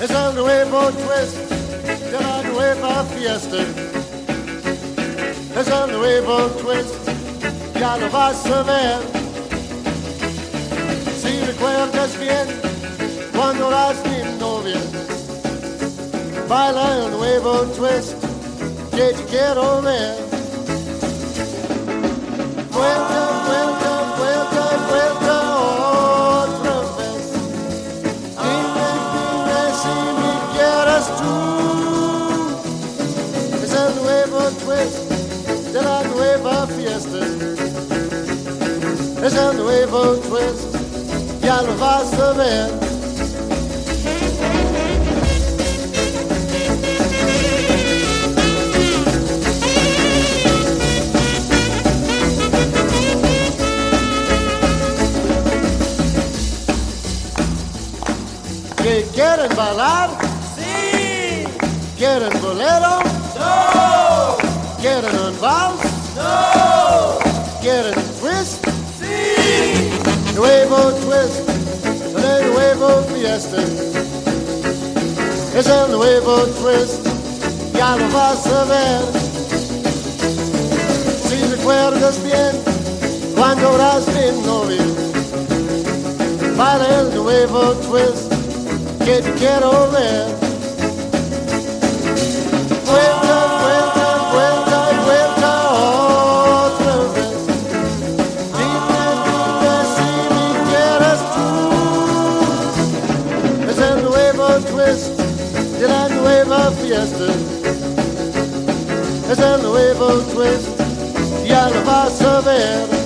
Es el nuevo twist de la nueva fiesta. Es el nuevo twist, ya lo vas a ver. Si recuerdas bien, cuando eras mi novia, baila el nuevo twist que te quiero ver. Vuelta, vuelta, vuelta, vuelta otra vez. Dime, dime si me quieres tú. Es el nuevo twist de la nueva fiesta. Es el nuevo twist, ya lo vas a ver. ¿Que quieren bailar? Sí. ¿Quieren bolero? No. ¿Quieren un vals? No. ¿Quieren un twist? Sí. Nuevo twist, el nuevo fiesta. Es el nuevo twist, ya lo vas a ver. Si recuerdas bien, cuando eras mi novia, baila el nuevo twist que te quiero ver. Vuelta, vuelta, vuelta y vuelta otra vez. Dime, dime si me quieres tú. Es el nuevo twist de la nueva fiesta. Es el nuevo twist, ya lo vas a ver.